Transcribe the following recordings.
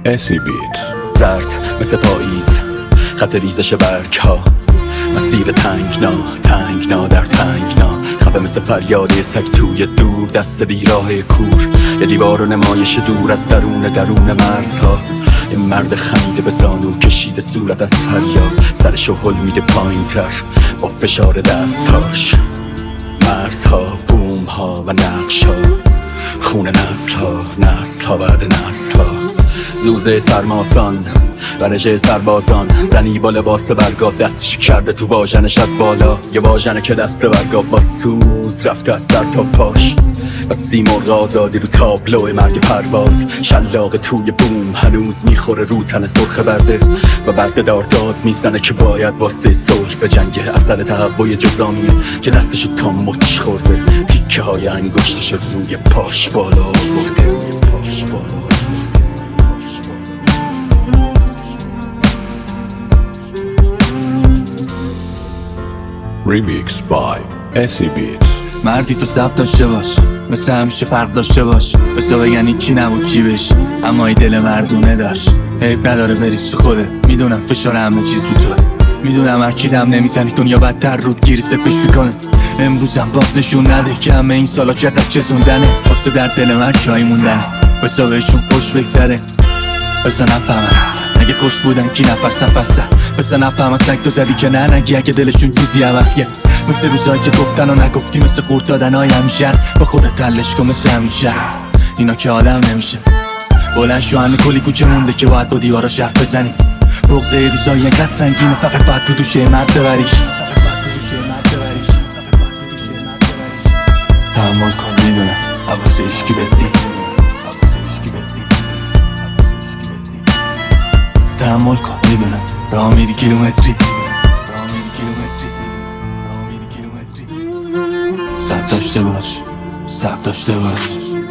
SC Beat. زرد مثل پاییز، خط ریزش برگ ها، مسیر تنگنا در تنگنا، خفه مثل فریاد سگ توی دور دست بیراه کور، یه دیوار و نمایش دور از درون مرزها. یه مرد خمیده به زانو کشیده صورت از فریاد، سرشو هل میده پایین تر با فشار دستهاش. مرزها، بومها و نقشها، خون نسلها بعد نسلها. زوزه سرماسان و رژه سربازان، زنی با لباس برگاب دستش کرده تو واژنش از بالا، یه واژنه که دست برگاب با سوز رفته از سر تا پاش. و سیمرغ آزادی رو تابلو مرگ پرواز، شلاق توی بوم هنوز میخوره رو تن سرخ برده و برده داد میزنه که باید واسه صلح به جنگ. اثر تهوع جزامیه که دستش تا مچ خورده، تیکه های انگشتش روی پاش بالا آورده. Remix by SC Beat. مردی تو سب داشته باش، مثل همیشه فرق داشته باش، بسا بگن کی نبود چی بش، اما ای دل مردونه داشت. عیب نداره بریز تو خودت، میدونم فشار همه چیز رو توه، میدونم هرچی دم نمیزنی دنیا بدتر رود گیری سپش میکنه. امروزم باز نشون نده که همه این سالا چقدر چزوندنه، واسه در دل من جایی موندنه، بسا بهشون خوش بگذره، بسا نفهمن اصلا اگه خوش بودن کی نفسن، بسا نفهمن سگ تو زدی که نه نگی اگه دلشون چیزی عوض کرد. مثل روزایی که گفتن و نگفتی، مثل خورد دادن های همیشه، به خودت تلش کن مثل همیشه. اینا که آدم نمیشه، بلند شو همه کلی کوچه مونده که باید با دیواراش حرف بزنی. بغضه روزایی اینقدر سنگینه فقط باید رو دوشه مرد ببریش. تحمل کن میدونم حواسه اشکی بدی، تحمل کن میدونم راه میری کیلومتری، صبر داشته باش، صبر داشته باش،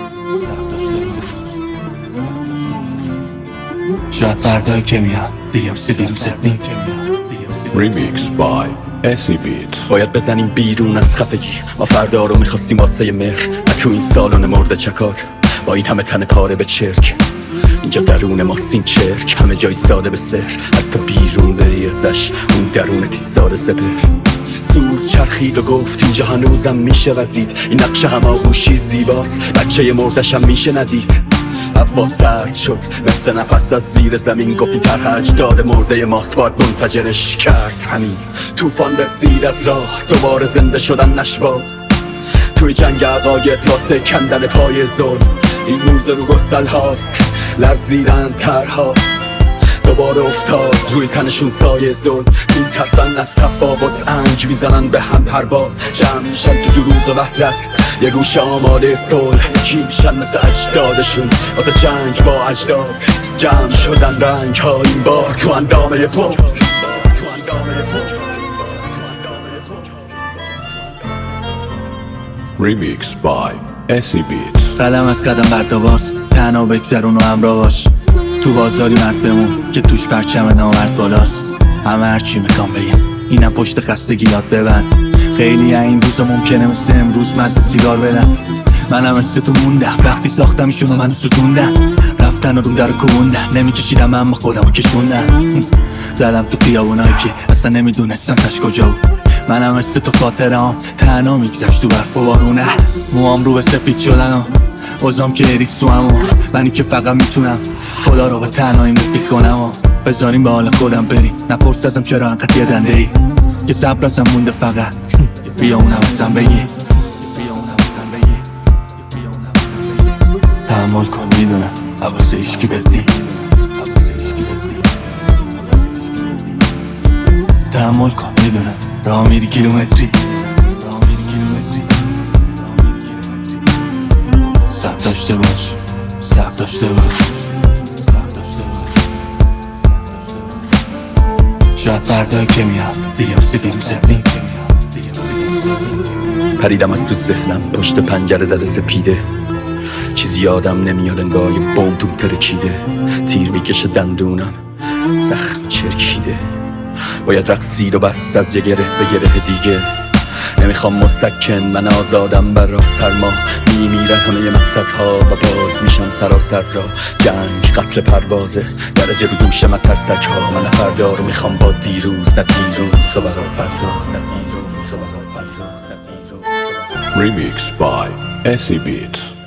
شاید فردایی که میاد دیگه مثل روزت نیم. Remix by SC Beat. باید بزنیم بیرون از خفگی، ما فردا رو میخواستیم واسه مهر، نه تو این سالن مرد چکات با این همه تن پاره به چرک. اینجا درون ماست این چرک، همه جای ساده به سحر، حتی بیرون بری ازش اون درونتی ساده سپر. سوز چرخید و گفت اینجا هنوزم میشه وزید، این نقش هماغوشی زیباست، بچه مردش هم میشه ندید. هوا سرد شد مثل نفس از زیر زمین، گفت این طرح اجداد مرده ماست باید منفجرش کرد. همین توفان رسید از راه، دوباره زنده شدن نشوا توی جنگ عقاید واسه کندن پای ظلم. این موزه رو گسل هاست، لرزیدن ترها دوباره افتاد روی تنشون سایه ظلم. میترسن از تفاوت، انج میزنن به هم هر بار، جمع میشن تو دروغ وحدت یه گوشه آماده صلح. کی میشن مثل اجدادشون واسه جنگ با اجداد، جمع شدن رنگ ها این بار تو اندامه پا. Remix by SC Beat. قدم از قدم برداباست، تنها بگذرون و همراه باش، تو بازاری مرد بمون که توش پرچم نامرد بالاست. همه هرچی میخوام بگم اینم پشت خستگی یاد ببند، خیلی این روزا ممکنه مثل امروز مزه سیگار بدن. منم مثل تو موندم وقتی ساختم ایشونو منو سوزوندن، رفتن و رو در کوبوندن، نمیکشیدم اما خودمو کشوندن. زدم تو خیابونایی که اصلا نمیدونستم تش کجا بود، منم مثل تو خاطرام تنها میگذشت تو برف و بارونه. موام رو به سفید شدن و عزام که ریسو همو، منی که فقط میتونم خدا رو به تنهاییم رفیق کنم و بذاریم به حال خودم بریم. نپرس ازم چرا انقدر یه دنده ای، که صبر ازم مونده فقط بیا اونم ازم بگی. تحمل کن میدونم حواسه اشکی بدی، تحمل کن میدونم راه میری کیلومتری، صبر داشته باش، صبر داشته باش، شاید فردایی که میاد دیگه مثل دیروزت نیم. پریدم از تو ذهنم پشت پنجره زده سپیده، چیزی یادم نمیاد انگار یه بمب توم ترکیده، تیر میکشه دندونم زخم چرکیده. باید رقصید و بس از یه گره به گره دیگه، نمیخوام مسکن، من آزادم بر راه سرما. میمیرن همه مقصدها و باز میشم سراسر را. جنگ قتل پروازه درجه رو دوش من ترسک ها. من فردا رو میخوام با دیروز، نه دیروز و برا فردا. Remixed by SE Beats.